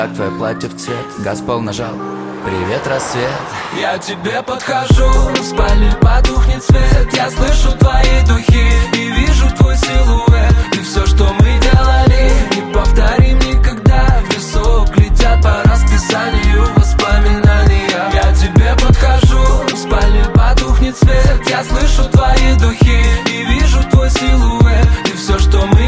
Как твое платье в цвет, газ пол нажал. Привет, рассвет. Я тебе подхожу, в спальне потухнет свет. Я слышу твои духи и вижу твой силуэт. И все, что мы делали, не повторим никогда. В лесу летят по расписанию воспоминания. Я тебе подхожу, в спальне потухнет свет. Я слышу твои духи и вижу твой силуэт. И все, что мы